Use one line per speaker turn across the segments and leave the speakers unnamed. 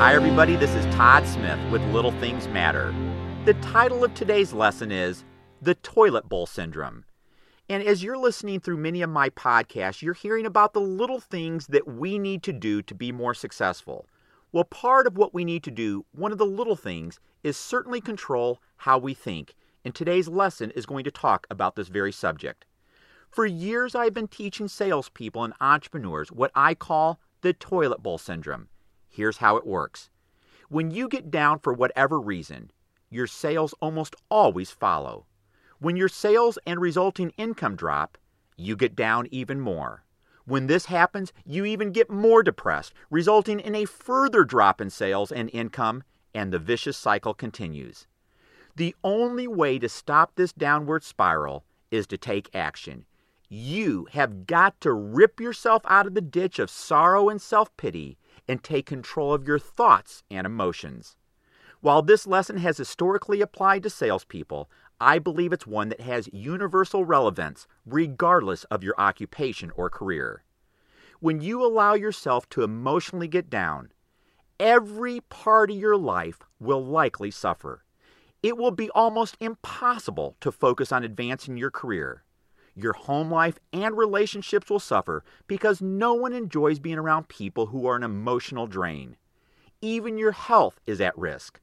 Hi everybody, this is Todd Smith with Little Things Matter. The title of today's lesson is The Toilet Bowl Syndrome. And as you're listening through many of my podcasts, you're hearing about the little things that we need to do to be more successful. Well, part of what we need to do, one of the little things, is certainly control how we think. And today's lesson is going to talk about this very subject. For years, I've been teaching salespeople and entrepreneurs what I call the toilet bowl syndrome. Here's how it works. When you get down for whatever reason, your sales almost always follow. When your sales and resulting income drop, you get down even more. When this happens, you even get more depressed, resulting in a further drop in sales and income, and the vicious cycle continues. The only way to stop this downward spiral is to take action. You have got to rip yourself out of the ditch of sorrow and self-pity and take control of your thoughts and emotions. While this lesson has historically applied to salespeople, I believe it's one that has universal relevance regardless of your occupation or career. When you allow yourself to emotionally get down, every part of your life will likely suffer. It will be almost impossible to focus on advancing your career. Your home life and relationships will suffer because no one enjoys being around people who are an emotional drain. Even your health is at risk.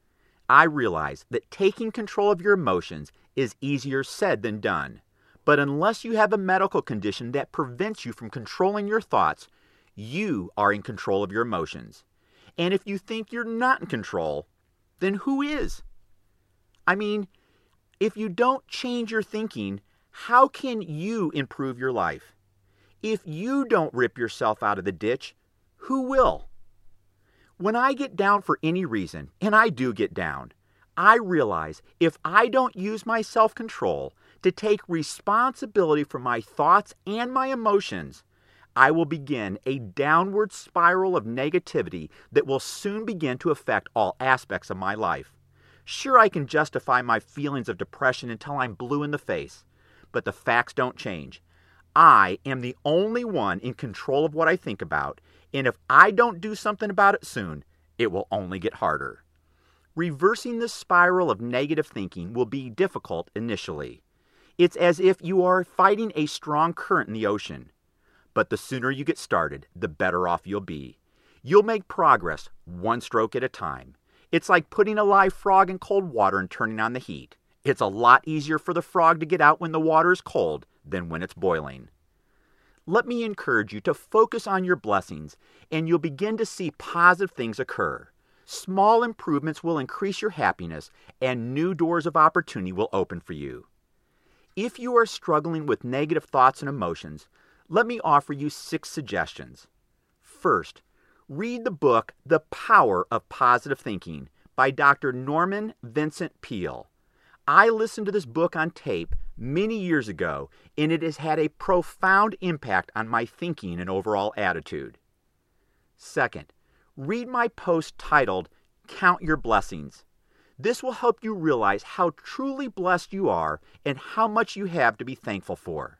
I realize that taking control of your emotions is easier said than done. But unless you have a medical condition that prevents you from controlling your thoughts, you are in control of your emotions. And if you think you're not in control, then who is? I mean, if you don't change your thinking, how can you improve your life? If you don't rip yourself out of the ditch, who will? When I get down for any reason, and I do get down, I realize if I don't use my self-control to take responsibility for my thoughts and my emotions, I will begin a downward spiral of negativity that will soon begin to affect all aspects of my life. Sure, I can justify my feelings of depression until I'm blue in the face. But the facts don't change. I am the only one in control of what I think about, and if I don't do something about it soon, it will only get harder. Reversing this spiral of negative thinking will be difficult initially. It's as if you are fighting a strong current in the ocean. But the sooner you get started, the better off you'll be. You'll make progress one stroke at a time. It's like putting a live frog in cold water and turning on the heat. It's a lot easier for the frog to get out when the water is cold than when it's boiling. Let me encourage you to focus on your blessings, and you'll begin to see positive things occur. Small improvements will increase your happiness, and new doors of opportunity will open for you. If you are struggling with negative thoughts and emotions, let me offer you 6 suggestions. First, read the book The Power of Positive Thinking by Dr. Norman Vincent Peale. I listened to this book on tape many years ago, and it has had a profound impact on my thinking and overall attitude. Second, read my post titled, Count Your Blessings. This will help you realize how truly blessed you are and how much you have to be thankful for.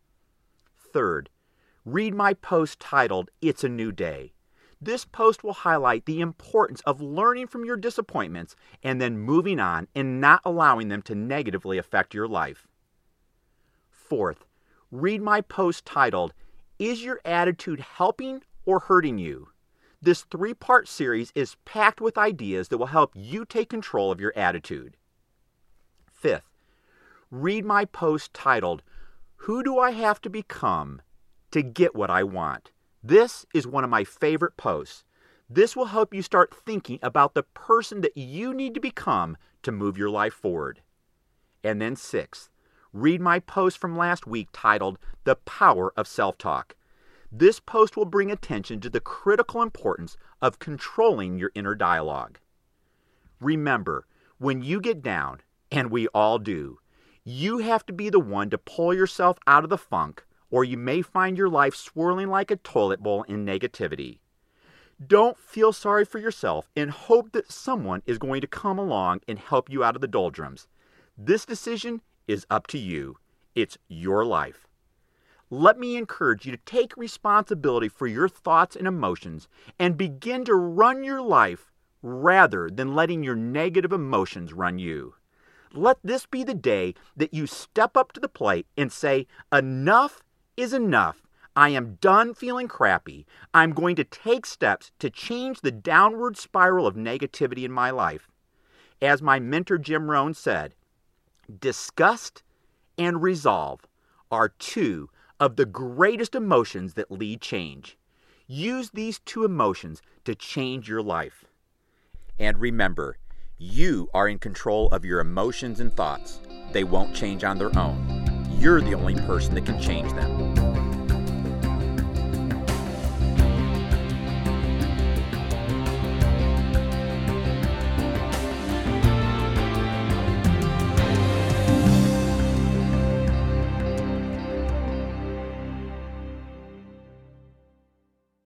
Third, read my post titled, It's a New Day. This post will highlight the importance of learning from your disappointments and then moving on and not allowing them to negatively affect your life. Fourth, read my post titled, Is Your Attitude Helping or Hurting You? This 3-part series is packed with ideas that will help you take control of your attitude. Fifth, read my post titled, Who Do I Have to Become to Get What I Want? This is one of my favorite posts. This will help you start thinking about the person that you need to become to move your life forward. And then 6th, read my post from last week titled, The Power of Self-Talk. This post will bring attention to the critical importance of controlling your inner dialogue. Remember, when you get down, and we all do, you have to be the one to pull yourself out of the funk, or you may find your life swirling like a toilet bowl in negativity. Don't feel sorry for yourself and hope that someone is going to come along and help you out of the doldrums. This decision is up to you. It's your life. let me encourage you to take responsibility for your thoughts and emotions and begin to run your life rather than letting your negative emotions run you. Let this be the day that you step up to the plate and say, enough is enough. I am done feeling crappy. I'm going to take steps to change the downward spiral of negativity in my life. As my mentor Jim Rohn said, disgust and resolve are two of the greatest emotions that lead change. Use these two emotions to change your life. And remember, you are in control of your emotions and thoughts. They won't change on their own. You're the only person that can change them.